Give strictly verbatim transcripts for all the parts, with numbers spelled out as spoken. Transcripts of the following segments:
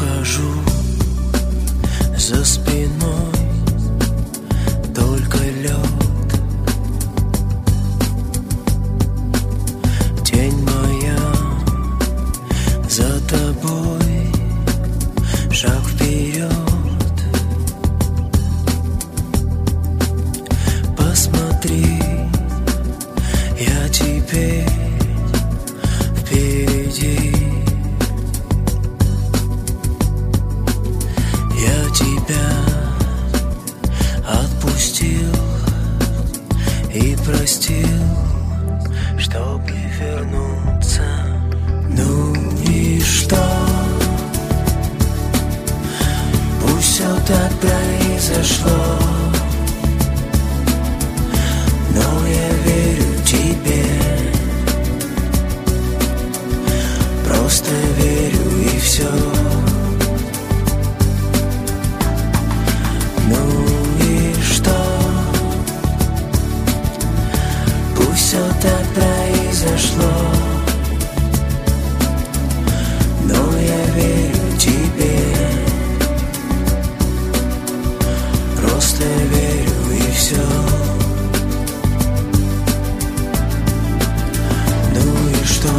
ухожу, за спиной только лед. Тень моя за тобой, шаг вперед. Посмотри, я теперь впереди. Я тебя отпустил и простил, чтобы вернуться. Ну и что? Пусть все так произошло, но я верю тебе. Просто верю и все. Ну и что? Пусть все так произошло, но я верю тебе. Просто верю и все. Ну и что?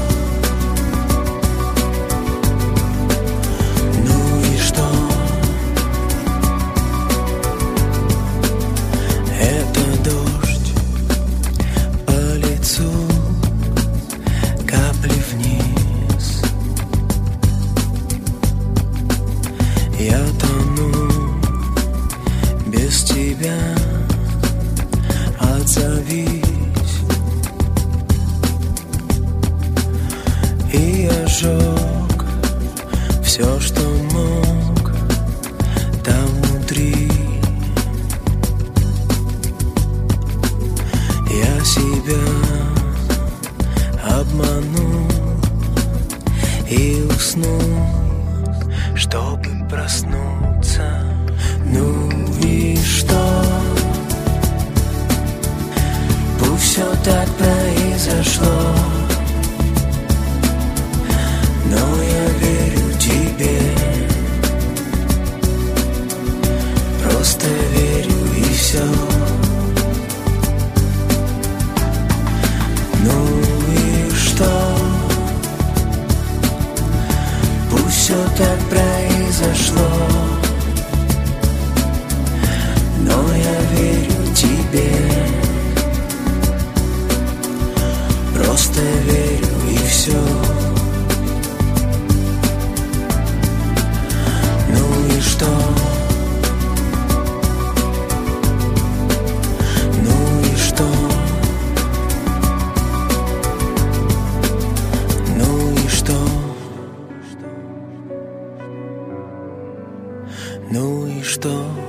Ну и что? Это дождь по лицу, капли вниз. Я тону без тебя, отзовись. И я сжег все, что мог там внутри. Я себя обманул и уснул, чтобы проснуться. Ну и что? Пусть все так произошло, но я верю тебе. Просто верю и все. Ну и что? Пусть все так произошло, но я верю тебе. Просто верю и все. Ну и что? Ну и что? Ну и что? Ну и что?